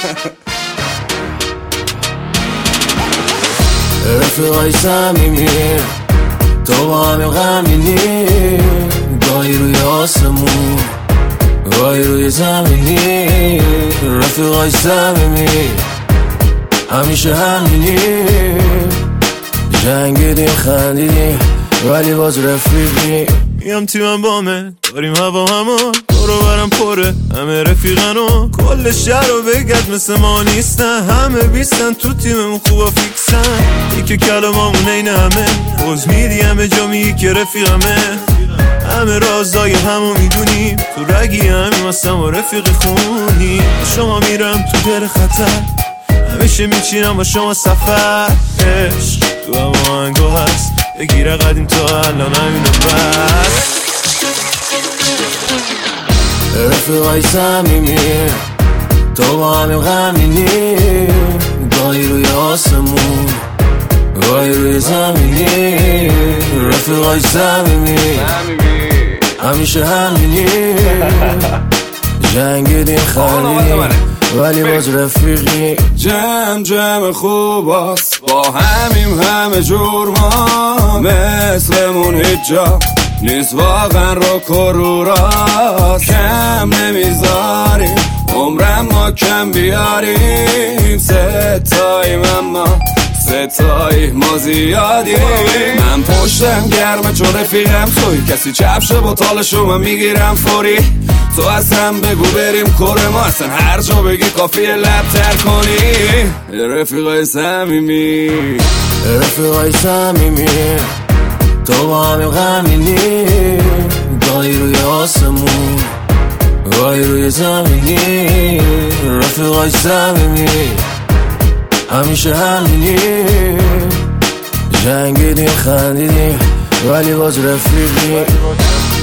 رفیقای صمیمی تو با همین غمینی، گاهی روی آسمون گاهی روی زمینی. رفیقای صمیمی همیشه همینی، جنگیدیم خندیدیم ولی باز رفیقی. میام تیمم بامه داریم هوا همون، دورو برم پره همه رفیقنو، کل شهر رو بگرد مثل ما نیستن، همه بیستن تو تیممون خوبا فیکسن. یکی کلمامون این همه خوز میدی همه جا میگی که رفیقمه، همه رازای همو میدونیم تو رگی همیم هستم و رفیقی خونی. شما میرم تو در خطر همیشه میچینم با شما سفر، عشق تو همه آهنگو هست بگیره قدیم تا الان همینو بس. رفیقای صمیمی تو با همین غمینی، گاهی روی آسمون گاهی روی زمینی. رفیقای صمیمی همیشه همینی، جنگیدیم خندیدیم ولی باز رفیقی. جمع خوباست با همیم همه جور، ما مثلمون هیچ جا نیست واقعا رو کروراست. کم نمیذاریم عمرم ما کم بیاریم، ستاییم اما ستایی ما زیادیم. من پشتم گرمه چون رفیقم توی، کسی چپشه با تالشو من میگیرم فوری. تو اصلا بگو بریم کره ما، اصلا هر جا بگی کافیه لب تر کنی. رفیقای صمیمی رفیقای صمیمی تو با همین غمینی، گاهی روی آسمون گاهی روی زمینی. رفیقای صمیمی همیشه همینی، جنگیدیم خندیدیم ولی باز رفیقی.